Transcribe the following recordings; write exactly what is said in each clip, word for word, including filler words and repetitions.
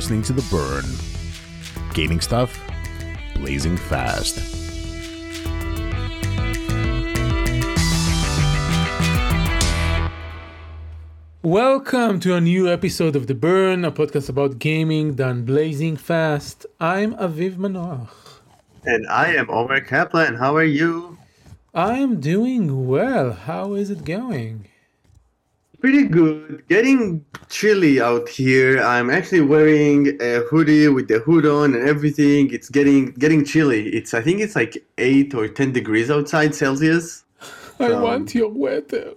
listening to The Burn. Gaming stuff, blazing fast. Welcome to a new episode of The Burn, a podcast about gaming done blazing fast. I'm Aviv Manoach. And I am Omer Kaplan. How are you? I'm doing well. How is it going? Pretty good. Getting chilly out here. I'm actually wearing a hoodie with the hood on and everything. It's getting getting chilly. It's I think it's like eight or ten degrees outside Celsius. I So- want your weather.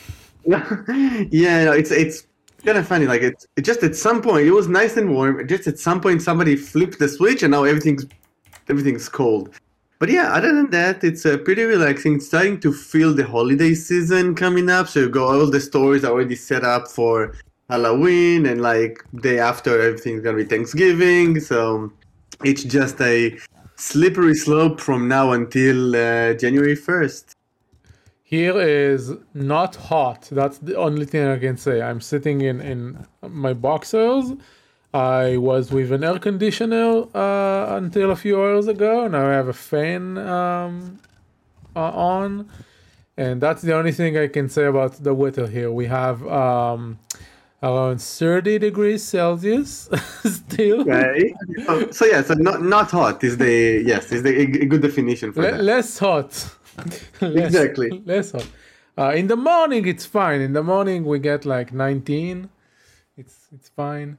yeah, no, it's it's kind of funny. Like it, it just at some point it was nice and warm. Just at some point somebody flipped the switch and now everything's everything's cold. But yeah, other than that, it's uh, pretty relaxing. It's starting to feel the holiday season coming up. So you go, all the stores are already set up for Halloween, and like day after everything's gonna be Thanksgiving. So it's just a slippery slope from now until uh, January first. Here is not hot. That's the only thing I can say. I'm sitting in, in my boxers. I was with an air conditioner uh, until a few hours ago. Now I have a fan um, uh, on. And that's the only thing I can say about the weather here. We have um, around thirty degrees Celsius still. Okay. So, so yeah, so not not hot is the yes is the a, a good definition for Le- that. less hot. Less- Exactly. Less hot. Uh, in the morning, it's fine. In the morning, we get like nineteen. It's it's fine.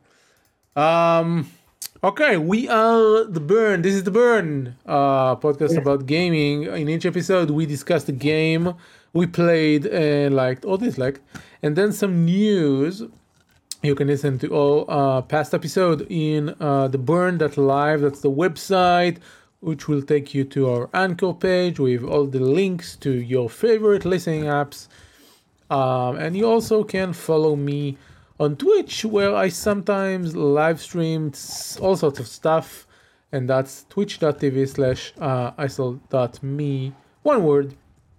Um. Okay, we are The Burn. This is The Burn, uh, podcast about gaming. In each episode, we discuss the game we played and liked or disliked, and then some news. You can listen to all uh, past episode in uh, the burn.live. That's the website, which will take you to our Anchor page with all the links to your favorite listening apps. Um, and you also can follow me on Twitch, where I sometimes live stream s- all sorts of stuff. And that's twitch.tv slash isol.me. One word.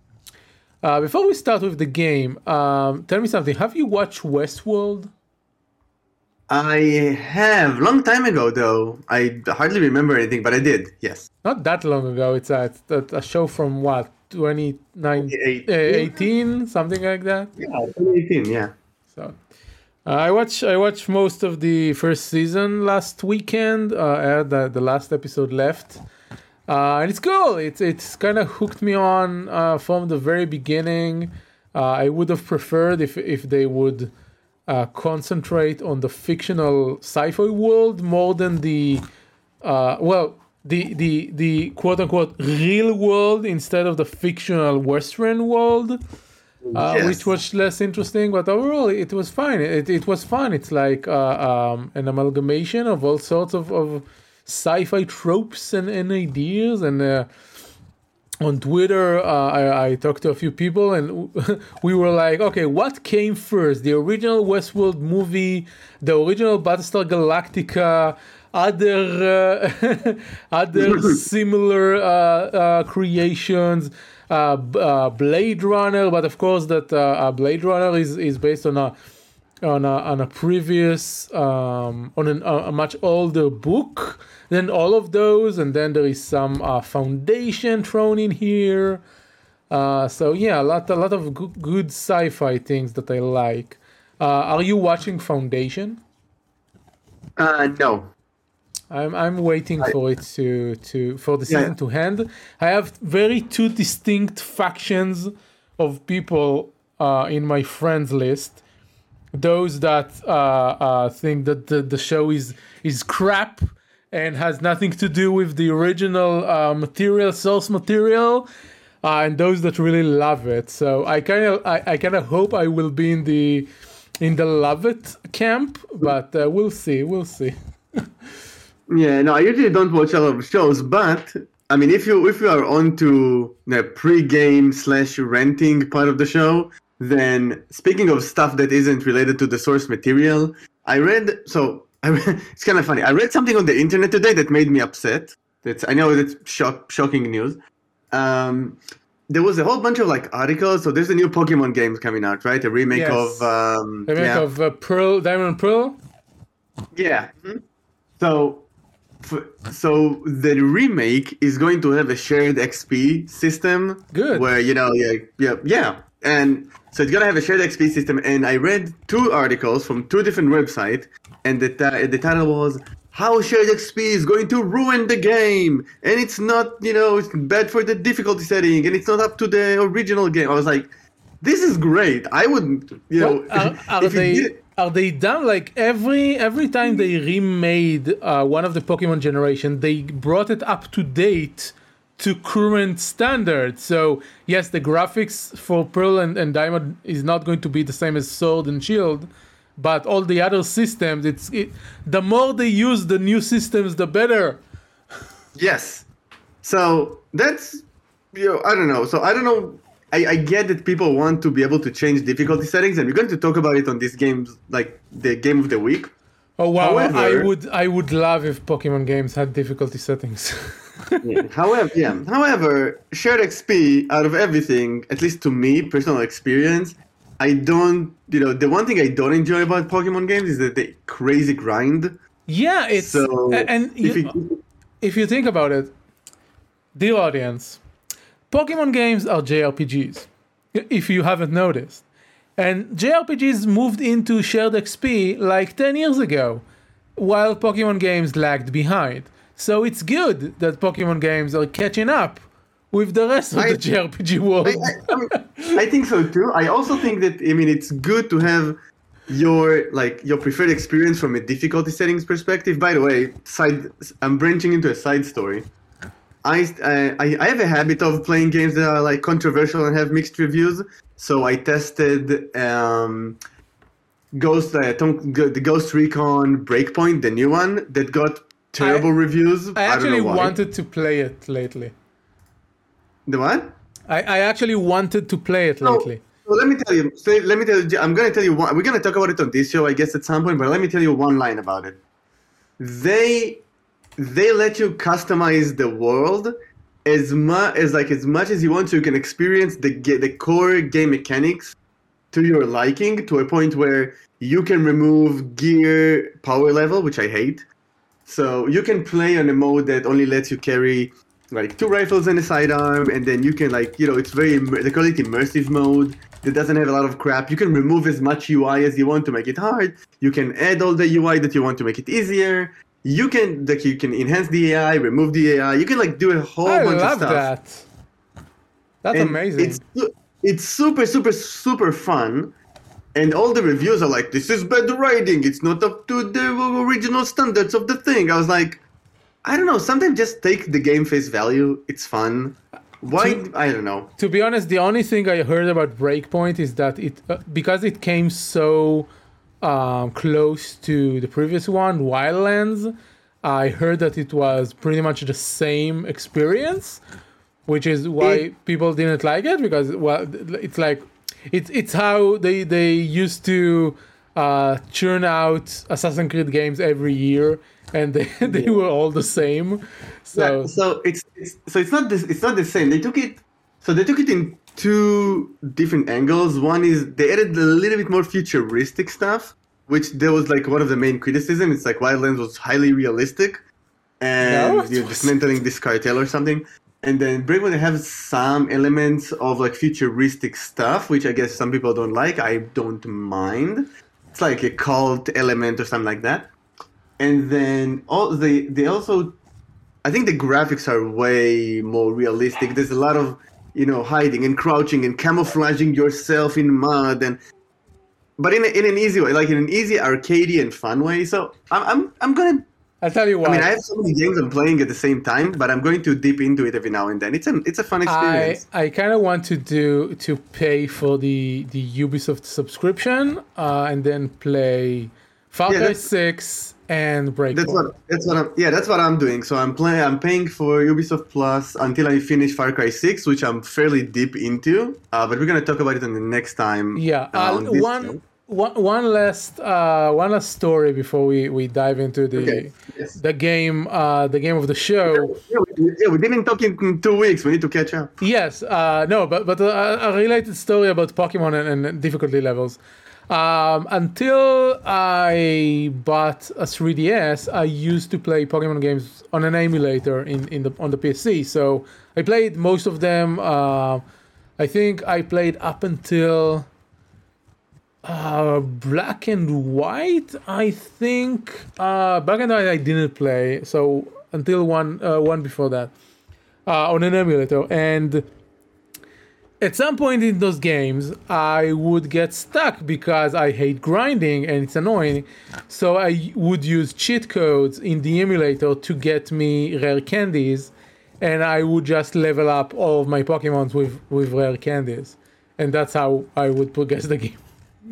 Uh, before we start with the game, um, tell me something. Have you watched Westworld? I have long time ago though. I hardly remember anything, but I did. Yes. Not that long ago. It's a, it's a show from what, twenty eighteen, something like that. Yeah, twenty eighteen. Yeah. So uh, I watched I watched most of the first season last weekend. Uh, I had the, the last episode left, uh, and it's cool. It's it's kind of hooked me on uh, from the very beginning. Uh, I would have preferred if if they would uh, concentrate on the fictional sci-fi world more than the uh, well the the the quote unquote real world instead of the fictional Western world. Uh, Yes. Which was less interesting, but overall it was fine. It it was fun. It's like uh, um, an amalgamation of all sorts of, of sci-fi tropes and, and ideas. And uh, on Twitter, uh, I, I talked to a few people, and we were like, okay, what came first? The original Westworld movie, the original Battlestar Galactica, other uh, other similar uh, uh, creations. Uh, b- uh, Blade Runner, but of course that uh, uh, Blade Runner is, is based on a on a on a previous um, on an, a, a much older book than all of those, and then there is some uh, foundation thrown in here. Uh, so yeah, a lot a lot of good, good sci-fi things that I like. Uh, are you watching Foundation? Uh, no. I'm I'm waiting for it to, to for the Yeah. season to end. I have very two distinct factions of people uh, in my friends list. Those that uh, uh, think that the, the show is is crap and has nothing to do with the original uh, material, source material, uh, and those that really love it. So I kind of I, I kind of hope I will be in the in the love it camp, but uh, we'll see, we'll see. Yeah, no, I usually don't watch a lot of shows, but I mean, if you if you are onto the pre-game slash renting part of the show, then speaking of stuff that isn't related to the source material, I read so I read, it's kind of funny. I read something on the internet today that made me upset. That's I know that's shock, shocking news. Um, there was a whole bunch of like articles. So there's a new Pokemon game coming out, right? A remake Yes. of um, Remake yeah, of uh, Pearl, Diamond and Pearl. yeah. Mhm. So, f- so the remake is going to have a shared X P system. Good. Where you know, yeah, yeah, yeah, and so it's gonna have a shared X P system. And I read two articles from two different websites, and the ti- the title was "How Shared X P is Going to Ruin the Game," and it's not, you know, it's bad for the difficulty setting, and it's not up to the original game. I was like, this is great. I would, you know, Well, are, are if you they did- are they done like every every time they remade uh, one of the Pokemon generation, they brought it up to date to current standards. So yes, the graphics for Pearl and, and Diamond is not going to be the same as Sword and Shield, but all the other systems, it's it, the more they use the new systems, the better. Yes. So that's, you know, I don't know. So I don't know. I, I get that people want to be able to change difficulty settings, and we're going to talk about it on this games, like the game of the week. Oh wow! However- I would I would love if Pokemon games had difficulty settings. Yeah. However, yeah. However, shared X P out of everything, at least to me, personal experience, I don't. You know, the one thing I don't enjoy about Pokemon games is that they crazy grind. Yeah, it's So a- and if you, it, if you think about it, dear audience, Pokemon games are J R P Gs, if you haven't noticed. And J R P Gs moved into shared X P like ten years ago, while Pokemon games lagged behind. So it's good that Pokemon games are catching up with the rest of I- the J R P G world. I, I, I, mean, I think so too. I also think that, I mean, it's good to have your like your preferred experience from a difficulty settings perspective. By the way, side I'm branching into a side story. I, I I have a habit of playing games that are like controversial and have mixed reviews. So I tested um, Ghost uh, Tom, the Ghost Recon Breakpoint, the new one that got terrible I- reviews. I actually don't know why. wanted to play it lately. The what? I, I actually wanted to play it So- lately. So let me tell you. So let me tell you. I'm going to tell you. One, we're going to talk about it on this show, I guess, at some point. But let me tell you one line about it. They they let you customize the world as much as like as much as you want, so you can experience the ga- the core game mechanics to your liking, to a point where you can remove gear power level, which I hate. So you can play on a mode that only lets you carry like two rifles and a sidearm, and then you can like, you know, it's very immer- they call it immersive mode. That doesn't have a lot of crap. You can remove as much U I as you want to make it hard. You can add all the U I that you want to make it easier. You can like you can enhance the A I, remove the A I. You can like do a whole I bunch love of stuff. that. That's And amazing. It's su- it's super super super fun, and all the reviews are like, "This is bad writing. It's not up to the original standards of the thing." I was like, I don't know. Sometimes just take the game face value. It's fun. Why? To- I don't know. To be honest, the only thing I heard about Breakpoint is that it uh, because it came so um, close to the previous one, Wildlands. I heard that it was pretty much the same experience, which is why It- people didn't like it, because well, it's like it's it's how they they used to uh, churn out Assassin's Creed games every year, and they they were all the same. So Yeah, so it's, it's so it's not this. It's not the same. They took it. So they took it in two different angles. One is they added a little bit more futuristic stuff, which there was like one of the main criticism. It's like Wildlands was highly realistic, and No, it you're wasn't. dismantling this cartel or something. And then Breakpoint have some elements of like futuristic stuff, which I guess some people don't like. I don't mind. It's like a cult element or something like that. And then all they they also, I think the graphics are way more realistic. There's a lot of, you know, hiding and crouching and camouflaging yourself in mud, and but in a, in an easy way, like in an easy arcadey and fun way. So I'm I'm I'm gonna. I'll tell you I what. mean, I have so many games I'm playing at the same time, but I'm going to dip into it every now and then. It's a it's a fun I, experience. I kind of want to do to pay for the the Ubisoft subscription uh, and then play Far Yeah, Cry that's- six and Breakpoint. That's what that's what I'm yeah that's what I'm doing. So I'm playing I'm paying for Ubisoft Plus until I finish Far Cry six, which I'm fairly deep into. Uh, but we're gonna talk about it on the next time. Yeah, uh, uh, on this one, show. one one last uh, one last story before we, we dive into the Okay. Yes. the game uh, the game of the show. Yeah, we, yeah, we didn't talk in two weeks. We need to catch up. Yes, uh, no, but but uh, a related story about Pokemon and, and difficulty levels. Um, until I bought a three D S, I used to play Pokemon games on an emulator in, in the on the P C. So I played most of them. Uh, I think I played up until uh, Black and White. I think uh, Black and White I didn't play. So until one uh, one before that uh, on an emulator. And at some point in those games, I would get stuck because I hate grinding and it's annoying. So I would use cheat codes in the emulator to get me rare candies, and I would just level up all of my Pokemons with, with rare candies. And that's how I would progress the game.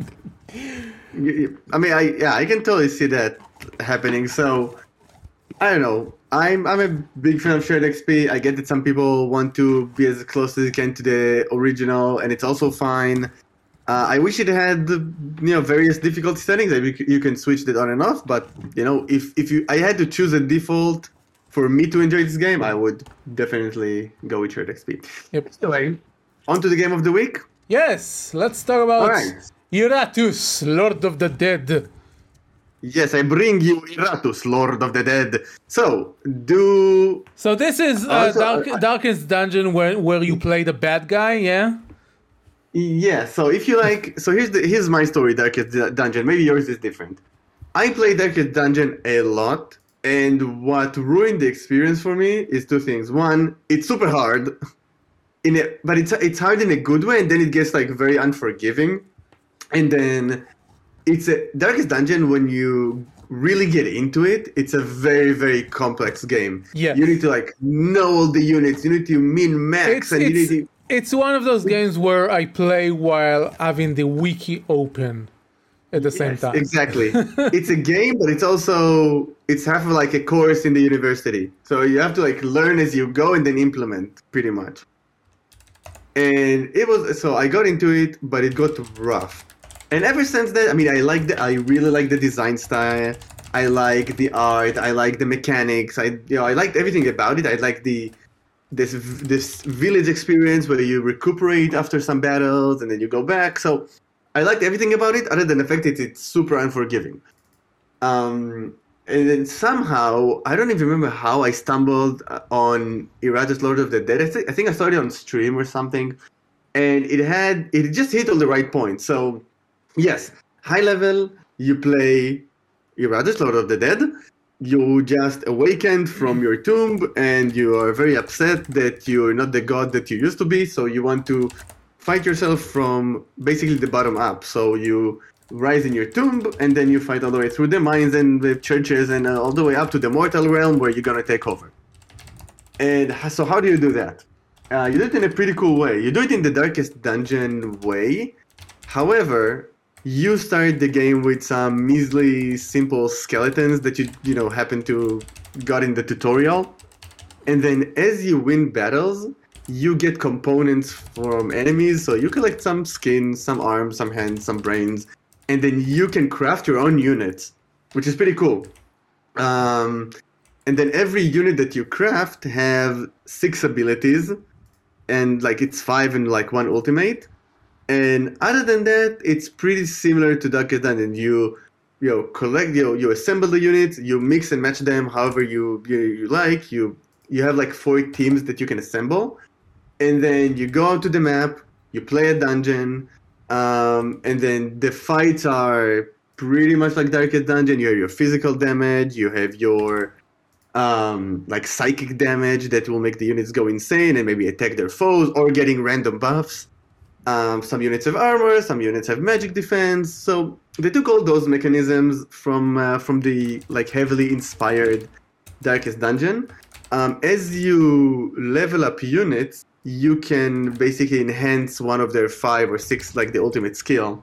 I mean, I yeah, I can totally see that happening. So, I don't know. I'm I'm a big fan of shared X P. I get that some people want to be as close as they can to the original, and it's also fine. Uh, I wish it had you know various difficulty settings. Like you can switch that on and off. But you know, if if you I had to choose a default for me to enjoy this game, I would definitely go with shared X P. Yep. Anyway, on to the game of the week. Yes, let's talk about All right. Iratus, Lord of the Dead. Yes, I bring you Iratus, Lord of the Dead. So, do... So this is uh, Also, Dark, I- Darkest Dungeon where, where you play the bad guy, yeah? Yeah, so if you like... So here's the here's my story, Darkest Dun- Dungeon. Maybe yours is different. I play Darkest Dungeon a lot, and what ruined the experience for me is two things. One, it's super hard, in a, but it's it's hard in a good way, and then it gets like very unforgiving. And then... It's a Darkest Dungeon. When you really get into it, it's a very, very complex game. Yeah. You need to like know all the units. You need to min max, It's, and you it's, need to. it's one of those games where I play while having the wiki open at the same Yes, time. exactly. It's a game, but it's also it's half of like a course in the university. So you have to like learn as you go and then implement pretty much. And it was so I got into it, but it got rough. And ever since then, I mean, I like the, I really like the design style. I like the art. I like the mechanics. I, you know, I liked everything about it. I like the, this this village experience where you recuperate after some battles and then you go back. So, I liked everything about it, other than the fact that it's super unforgiving. Um, and then somehow, I don't even remember how I stumbled on Iratus Lord of the Dead. I, th- I think I started on stream or something, and it had it just hit all the right points. So. Yes, high level, you play Iratus, Lord of the Dead. You just awakened from your tomb and you are very upset that you're not the god that you used to be, so you want to fight yourself from basically the bottom up. So you rise in your tomb and then you fight all the way through the mines and the churches and uh, all the way up to the mortal realm where you're gonna take over. And so how do you do that? Uh, you do it in a pretty cool way. You do it in the Darkest Dungeon way. However, you start the game with some measly, simple skeletons that you you know happen to got in the tutorial, and then as you win battles, you get components from enemies. So you collect some skin, some arms, some hands, some brains, and then you can craft your own units, which is pretty cool. Um, and then every unit that you craft have six abilities, and like it's five and like one ultimate. And other than that, it's pretty similar to Darkest Dungeon. You, you know, collect, you know, you assemble the units, you mix and match them however you, you you like. You you have like four teams that you can assemble, and then you go out to the map. You play a dungeon, um, and then the fights are pretty much like Darkest Dungeon. You have your physical damage, you have your um, like psychic damage that will make the units go insane and maybe attack their foes or getting random buffs. Um, some units have armor, some units have magic defense. So they took all those mechanisms from uh, from the like heavily inspired Darkest Dungeon. Um, as you level up units, you can basically enhance one of their five or six, like the ultimate skill.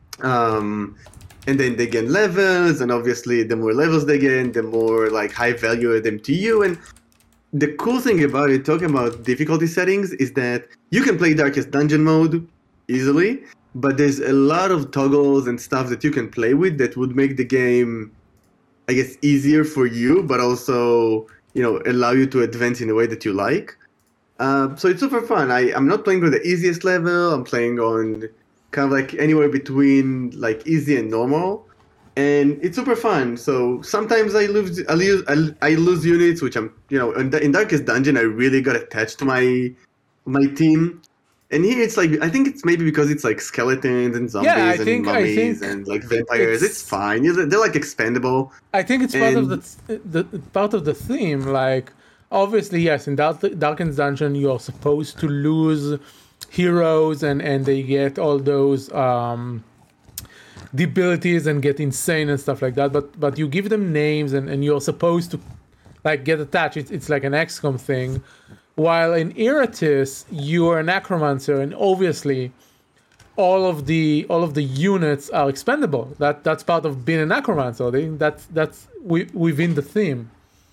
Um, and then they gain levels, and obviously the more levels they gain, the more like high value of them to you. And the cool thing about it, talking about difficulty settings, is that you can play Darkest Dungeon mode easily, but there's a lot of toggles and stuff that you can play with that would make the game, I guess, easier for you, but also, you know, allow you to advance in a way that you like. Uh, so it's super fun. I, I'm not playing with the easiest level. I'm playing on kind of like anywhere between like easy and normal, and it's super fun. So sometimes I lose I lose I lose units, which I'm you know in, in Darkest Dungeon I really got attached to my my team. And here it's like I think it's maybe because it's like skeletons and zombies Yeah, I and think- I mummies think and like vampires. it's- It's, fine. You know, they're like expendable. I think it's part of And- the, the part of the theme. Like, obviously, yes, in Dark, Darkened Dungeon, you're supposed to lose heroes, and and they get all those um, the abilities and get insane and stuff like that. But but you give them names, and, and you're supposed to like get attached. It's it's like an X COM thing. While in Iratus, you are a necromancer, and obviously, all of the all of the units are expendable. That that's part of being a necromancer. They, that's that's wi- within the theme.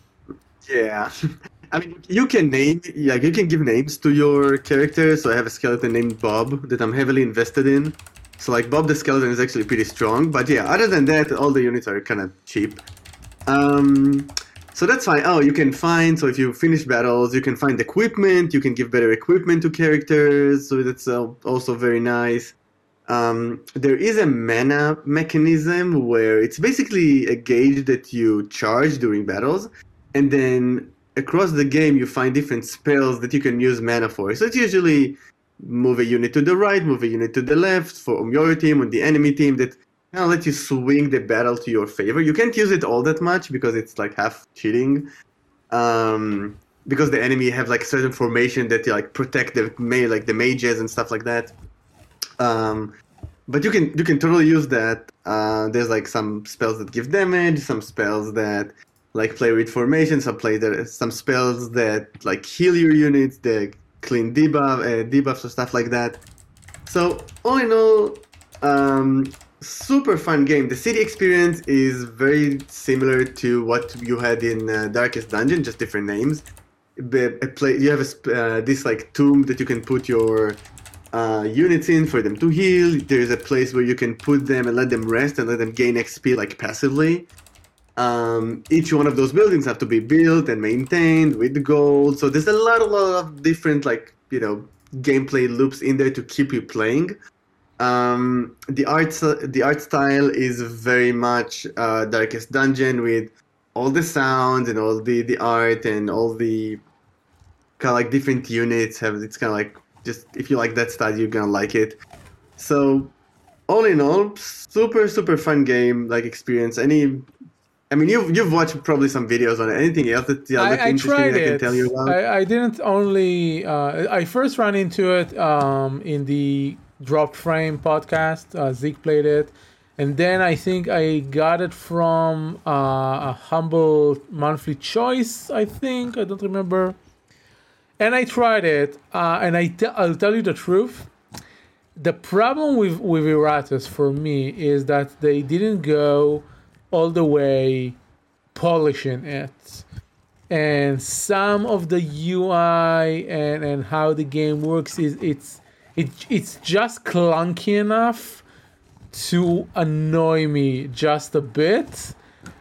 Yeah. I mean, you can name, yeah, you can give names to your characters. So I have a skeleton named Bob that I'm heavily invested in. So like Bob the skeleton is actually pretty strong. But yeah, other than that, all the units are kind of cheap. Um, so that's fine. Oh, you can find, so if you finish battles, you can find equipment. You can give better equipment to characters. So that's uh, also very nice. Um, there is a mana mechanism where it's basically a gauge that you charge during battles. And then across the game, you find different spells that you can use mana for. So it's usually move a unit to the right, move a unit to the left from your team or the enemy team that kind of let you swing the battle to your favor. You can't use it all that much because it's like half cheating. Um, because the enemy have like certain formation that like protect the ma- like the mages and stuff like that. Um, but you can you can totally use that. Uh, there's like some spells that give damage, some spells that like play with formation, some play there, some spells that like heal your units, the clean debuff, uh, debuffs or stuff like that. So all in all, um, super fun game. The city experience is very similar to what you had in uh, Darkest Dungeon, just different names. But a play, you have a, sp- uh, this like tomb that you can put your uh, units in for them to heal. There's a place where you can put them and let them rest and let them gain X P like passively. Um, each one of those buildings have to be built and maintained with gold. So there's a lot, a lot of different like you know gameplay loops in there to keep you playing. Um, the art the art style is very much uh, Darkest Dungeon with all the sounds and all the, the art and all the kind of like different units have. It's kind of like just if you like that style, you're gonna like it. So all in all, super super fun game like experience. Any I mean, you've you've watched probably some videos on it. Anything else that yeah, looked I, I interesting tried I can it. tell you about? I, I didn't only. Uh, I first ran into it um, in the Dropped Frame podcast. Uh, Zeke played it, and then I think I got it from uh, a Humble Monthly Choice. I think I don't remember. And I tried it, uh, and I t- I'll tell you the truth. The problem with with Iratus for me is that they didn't go all the way polishing it, and some of the U I and, and how the game works is it's it it's just clunky enough to annoy me just a bit.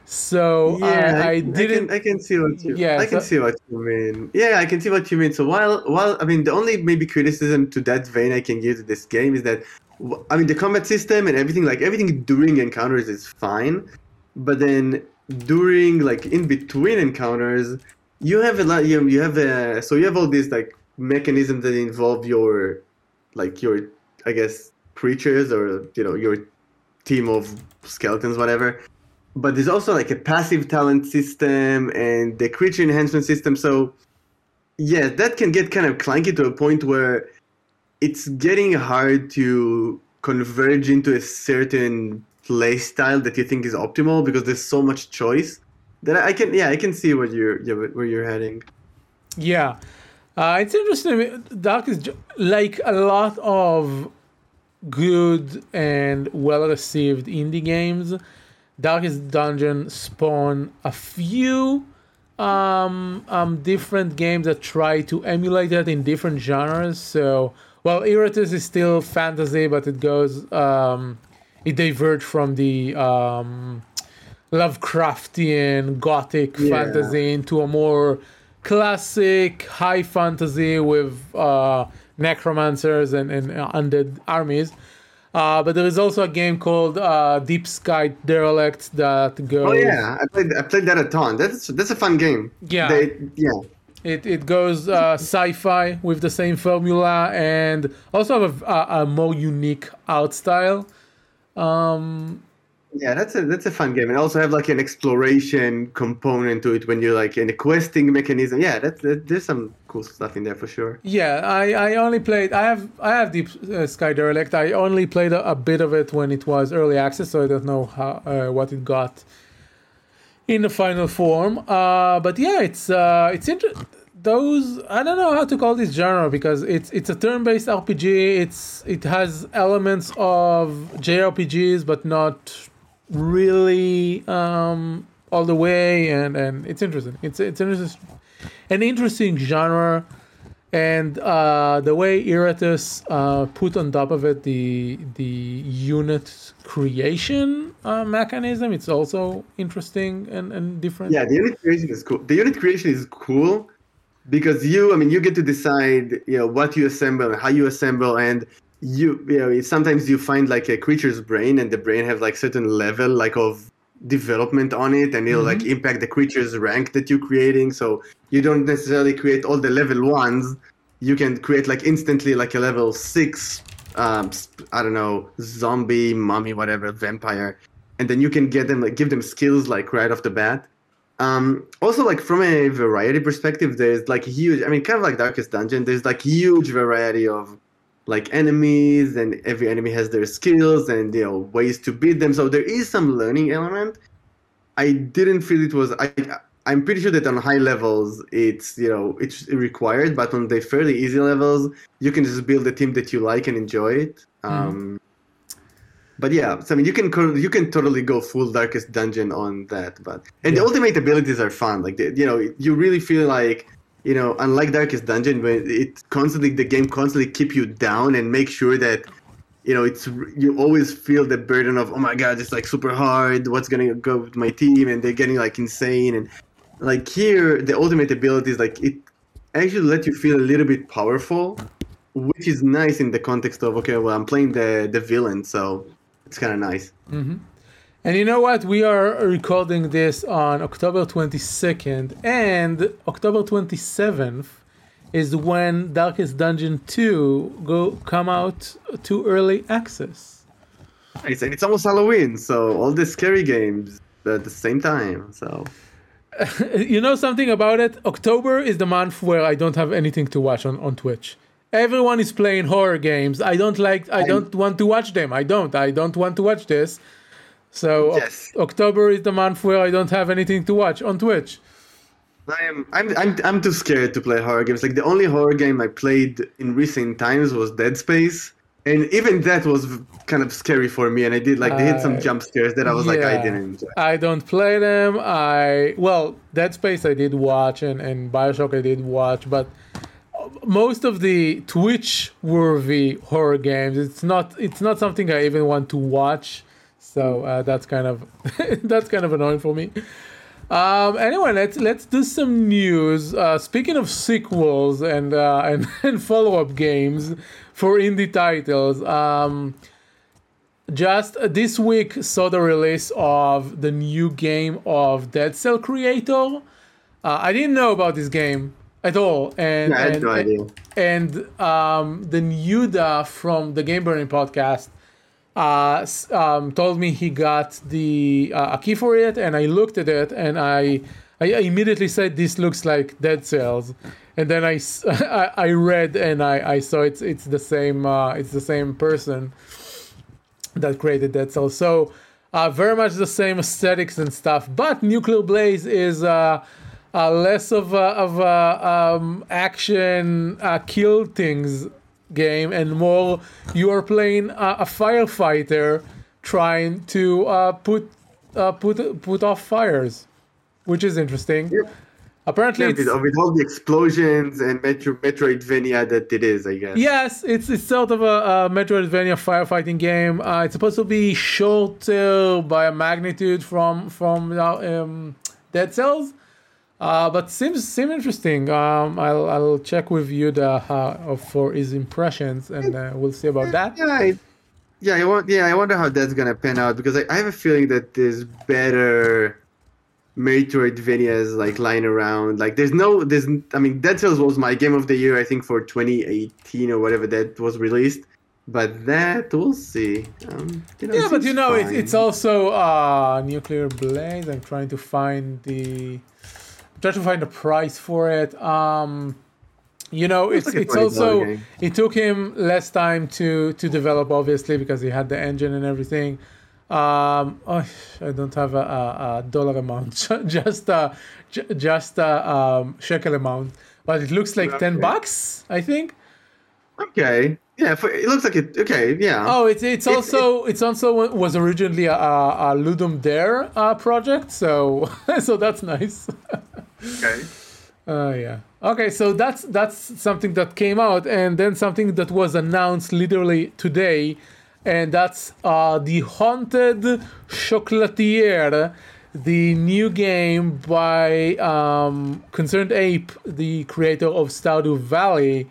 So Yeah, I, I I didn't. can, I can see what you. Yeah, I can so- see what you mean. Yeah, I can see what you mean. So while, while I mean, the only maybe criticism to that vein I can give to this game is that, w- I mean, the combat system and everything, like everything during encounters is fine, but then during, like, in between encounters, you have a lot. You you have a so you have all these like mechanisms that involve your, like your, I guess, creatures or you know your team of skeletons, whatever. But there's also like a passive talent system and the creature enhancement system. So, yeah, that can get kind of clunky to a point where it's getting hard to converge into a certain play style that you think is optimal because there's so much choice that I can, yeah, I can see where you're, yeah, where you're heading. Yeah, uh, it's interesting. Dark is ju- like a lot of good and well-received indie games. Darkest Dungeon spawn a few um, um, different games that try to emulate that in different genres. So, well, Iratus is still fantasy, but it goes, um, it diverged from the um, Lovecraftian gothic Yeah. fantasy into a more classic high fantasy with uh, necromancers and, and undead armies. Uh, but there is also a game called uh, Deep Sky Derelict that goes. Oh yeah, I played I played that a ton. That's that's a fun game. Yeah. They, yeah. It it goes uh, sci-fi with the same formula and also have a, a more unique art style. Um, Yeah, that's a that's a fun game, and also have like an exploration component to it when you're like in a questing mechanism. Yeah, that's that, there's some cool stuff in there for sure. yeah, I, I only played. I have I have Deep uh, Sky Derelict. I only played a, a bit of it when it was early access, so I don't know how uh, what it got in the final form. Uh, but yeah, it's uh, it's inter- those I don't know how to call this genre because it's it's a turn-based R P G. It's it has elements of J R P Gs, but not really um, all the way, and, and it's interesting. It's it's an interesting, an interesting genre, and uh, the way Iratus uh, put on top of it the the unit creation uh, mechanism. It's also interesting and, and different. Yeah, the unit creation is cool. The unit creation is cool because you, I mean, you get to decide, you know, what you assemble and how you assemble, and you, you know, sometimes you find like a creature's brain, and the brain have like certain level like of development on it, and it'll Mhm. like impact the creature's rank that you're creating. So you don't necessarily create all the level ones. You can create like instantly like a level six, um, sp- I don't know, zombie, mummy, whatever, vampire, and then you can get them like give them skills like right off the bat. Um, also, like from a variety perspective, there's like huge. I mean, kind of like Darkest Dungeon. There's like huge variety of like enemies, and every enemy has their skills and, you know, ways to beat them. So there is some learning element. I didn't feel it was. I I'm pretty sure that on high levels it's, you know, it's required, but on the fairly easy levels you can just build a team that you like and enjoy it. Um, But yeah, so I mean, you can co- you can totally go full Darkest Dungeon on that. But and Yeah. the ultimate abilities are fun. Like the, you know, you really feel like, you know, unlike Darkest Dungeon, when it constantly the game constantly keep you down and make sure that, you know, it's you always feel the burden of, oh my god, it's like super hard. What's gonna go with my team? And they're getting like insane. And like here, the ultimate abilities, like it actually let you feel a little bit powerful, which is nice in the context of, okay, well, I'm playing the the villain, so it's kind of nice. And you know what? We are recording this on October twenty-second, and October twenty-seventh is when Darkest Dungeon two go come out to early access. Nice, and it's almost Halloween, so all the scary games at the same time. So You know something about it? October is the month where I don't have anything to watch on, on Twitch. Everyone is playing horror games. I don't like. I don't want to watch them. I don't. I don't want to watch this. So Yes. Oc- October is the month where I don't have anything to watch on Twitch. I am I'm, I'm I'm too scared to play horror games. Like the only horror game I played in recent times was Dead Space, and even that was kind of scary for me. And I did like they had some Uh, jump scares that I was like I Yeah. didn't enjoy. I don't play them. I well, Dead Space I did watch, and, and Bioshock I did watch, but most of the Twitch-worthy horror games, it's not it's not something I even want to watch. So uh, that's kind of that's kind of annoying for me. Um, anyway, let's let's do some news. Uh, speaking of sequels and uh, and, and follow-up games for indie titles. Um, Just uh, this week saw the release of the new game of Dead Cell creator. Uh, I didn't know about this game at all, and Yeah, I had and, no idea. and um, then Yuda from the Game Burning podcast uh, s- um, told me he got the uh, a key for it, and I looked at it, and I I immediately said this looks like Dead Cells, and then I, s- I, I read and I, I saw it's it's the same uh, it's the same person that created Dead Cells. So uh, very much the same aesthetics and stuff. But Nuclear Blaze is uh, uh, less of a, of a um, action uh, kill things game and more you are playing a, a firefighter trying to uh, put uh, put put off fires, which is interesting. Yep. Apparently, Yeah, it's, with, with all the explosions and Metro, Metroidvania that it is, I guess. yes, it's it's sort of a, a Metroidvania firefighting game. Uh, it's supposed to be shorter by a magnitude from from uh, um, Dead Cells, uh, but seems seem interesting. Um, I'll I'll check with you the uh, for his impressions, and uh, we'll see about that. Yeah, it, yeah, I want, yeah, I wonder how that's gonna pan out because I, I have a feeling that there's better Metroidvanias like lying around. Like there's no, there's, I mean, Dead Cells was my game of the year, I think, for twenty eighteen or whatever that was released. But that we'll see. Um, you know, Yeah, it but you seems know, it, fine. it's also uh, Nuclear Blade. I'm trying to find the, I'm trying to find the price for it. Um, you know, It's it's like a it's twenty dollar also game. it took him less time to to develop, obviously, because he had the engine and everything. Um, oh, I don't have a, a, a dollar amount, just uh, j- just a um, shekel amount, but it looks like ten Okay. bucks, I think. Okay. Yeah, for, it looks like it. Okay, yeah. Oh, it's it's It- also it's also was originally a, a Ludum Dare uh, project, so so that's nice. Okay. Uh, yeah. Okay, so that's that's something that came out, and then something that was announced literally today, and that's uh, the Haunted Chocolatier, the new game by um, Concerned Ape, the creator of Stardew Valley.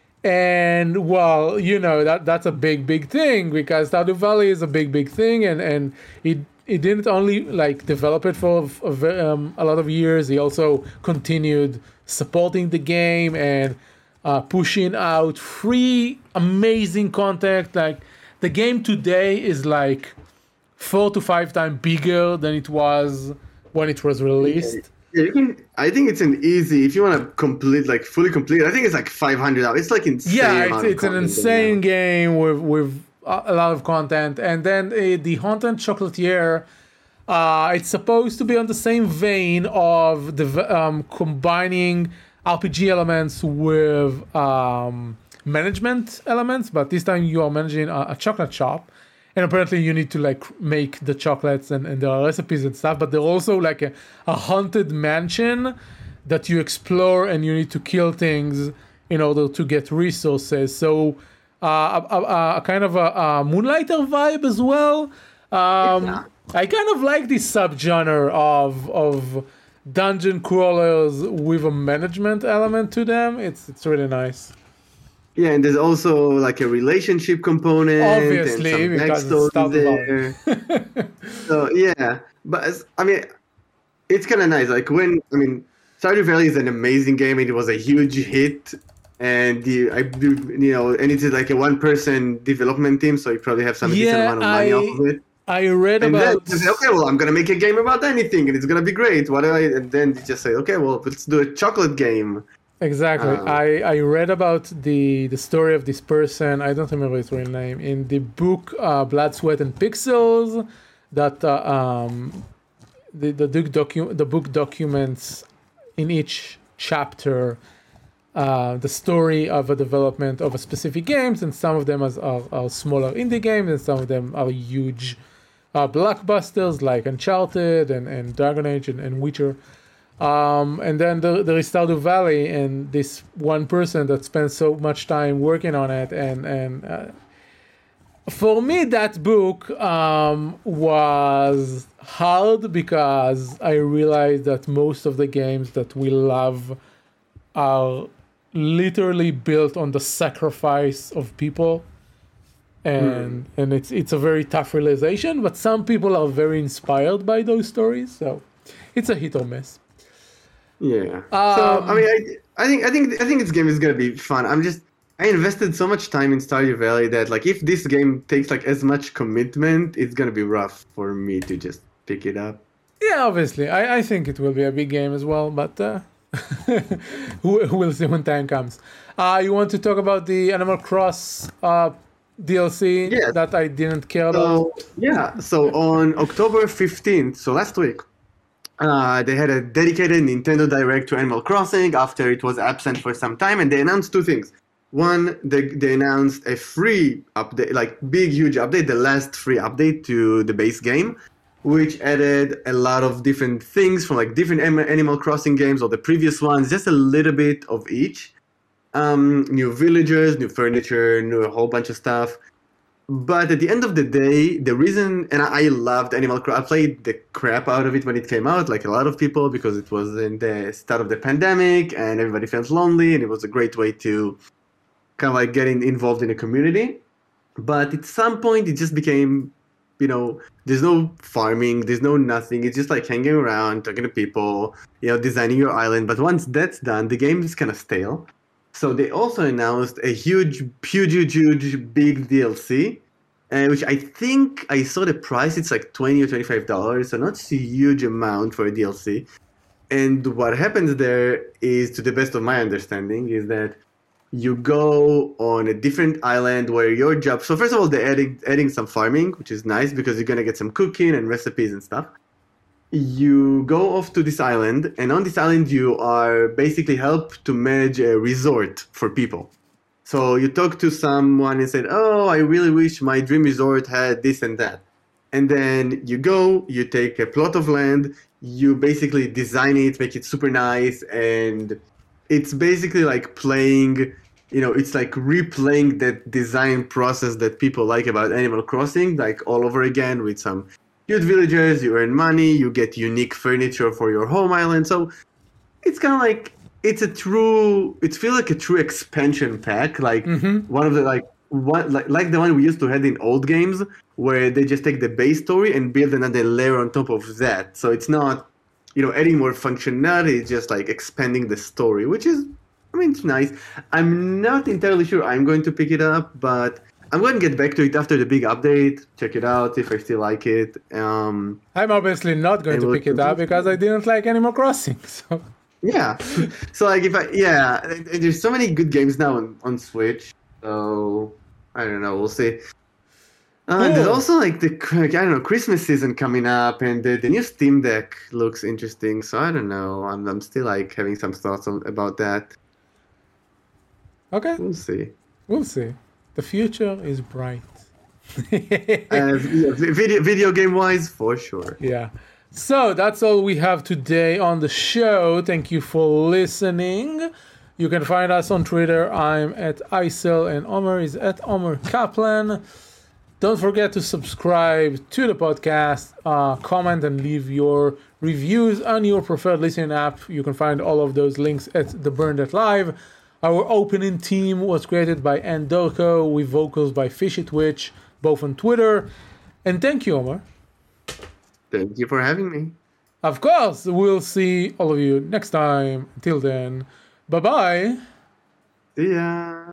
And well, you know that that's a big, big thing because Stardew Valley is a big, big thing, and and it it didn't only like develop it for a, ve- um, a lot of years. He also continued supporting the game and uh, pushing out free, amazing content. Like the game today is like four to five times bigger than it was when it was released. Yeah, you can. I think it's an easy. If you want to complete, like fully complete, I think it's like five hundred hours. It's like insane. Yeah, it's, amount of it's an content insane now. game with with a a lot of content, and then uh, the Haunted Chocolatier. Uh, it's supposed to be on the same vein of the v- um, combining R P G elements with um, management elements, but this time you are managing a, a chocolate shop, and apparently you need to like make the chocolates and, and there are recipes and stuff, but they're also like a, a haunted mansion that you explore and you need to kill things in order to get resources. So uh, a, a, a kind of a, a Moonlighter vibe as well. Um, Yeah. I kind of like this subgenre of of dungeon crawlers with a management element to them. It's it's really nice. Yeah, and there's also like a relationship component. Obviously, and some because it's backstory Stardew there. So yeah, but as, I mean, it's kind of nice. Like when I mean, Stardew Valley is an amazing game. It was a huge hit, and the I do- you know, and it's like a one-person development team, so you probably have some decent Yeah, amount of money I- off of it. I read And then about you say, okay, well, I'm gonna make a game about anything, and it's gonna be great. What do I? And then you just say, okay, well, let's do a chocolate game. exactly. Um, I, I read about the the story of this person. I don't remember his real name in the book uh, Blood, Sweat, and Pixels. That uh, um, the the book docu- the book documents in each chapter uh, the story of a development of a specific games, and some of them as, are, are smaller indie games, and some of them are huge uh, blockbusters like Uncharted and, and Dragon Age and, and Witcher. Um, and then there, there is Stardew Valley, and this one person that spends so much time working on it. And, and uh, for me, that book um, was hard because I realized that most of the games that we love are literally built on the sacrifice of people. And and it's it's a very tough realization, but some people are very inspired by those stories, so it's a hit or miss. Yeah. so Um, I mean, I, I think I think I think this game is gonna be fun. I'm just I invested so much time in Stardew Valley that like if this game takes like as much commitment, it's gonna be rough for me to just pick it up. Yeah, obviously, I, I think it will be a big game as well, but uh, we- we'll see when time comes. Uh, you want to talk about the Animal Cross uh, D L C Yes. that I didn't care about? So yeah, so on October fifteenth, so last week, uh, they had a dedicated Nintendo Direct to Animal Crossing after it was absent for some time, and they announced two things. One, they, they announced a free update, like big, huge update, the last free update to the base game, which added a lot of different things from like different Am- Animal Crossing games or the previous ones, just a little bit of each. Um, new villagers, new furniture, new a whole bunch of stuff. But at the end of the day, the reason, and I I loved Animal Crossing, I played the crap out of it when it came out, like a lot of people, because it was in the start of the pandemic and everybody felt lonely, and it was a great way to kind of like getting involved in a community. But at some point, it just became, you know, there's no farming, there's no nothing. It's just like hanging around, talking to people, you know, designing your island. But once that's done, the game is kind of stale. So they also announced a huge, huge, huge, huge, big D L C, uh, which I think I saw the price. It's like twenty or twenty-five dollars, so not a huge amount for a D L C. And what happens there is, to the best of my understanding, is that you go on a different island where your job. So first of all, they're adding adding some farming, which is nice because you're gonna get some cooking and recipes and stuff. You go off to this island, and on this island you are basically help to manage a resort for people. So you talk to someone and said, "Oh, I really wish my dream resort had this and that." And then you go, you take a plot of land, you basically design it, make it super nice, and it's basically like playing, you know, it's like replaying that design process that people like about Animal Crossing, like all over again with some cute villagers, you earn money, you get unique furniture for your home island. So it's kind of like, it's a true, it feels like a true expansion pack, like Mm-hmm. one of the, like, one, like, like the one we used to have in old games, where they just take the base story and build another layer on top of that. So it's not, you know, adding more functionality, it's just like expanding the story, which is, I mean, it's nice. I'm not entirely sure I'm going to pick it up, but I'm going to get back to it after the big update, check it out if I still like it. Um, I'm obviously not going I to will pick it up continue. because I didn't like Animal Crossing. So yeah. So, like, if I, yeah, and- and there's so many good games now on, on Switch, so I don't know, we'll see. Uh, There's Cool. also like the I don't know, Christmas season coming up, and the, the new Steam Deck looks interesting. So I don't know. I'm I'm still like having some thoughts on, about that. okay, We'll see. we'll see. The future is bright. Uh, yeah, vi- video video game wise, for sure. Yeah. So that's all we have today on the show. Thank you for listening. You can find us on Twitter. I'm at Isel and Omer is at Omer Kaplan. Don't forget to subscribe to the podcast, uh, comment, and leave your reviews on your preferred listening app. You can find all of those links at the Burn That Live. Our opening theme was created by Andorko with vocals by Fishy Twitch, both on Twitter. And thank you, Omer. Thank you for having me. Of course, we'll see all of you next time. Until then, bye bye. See ya.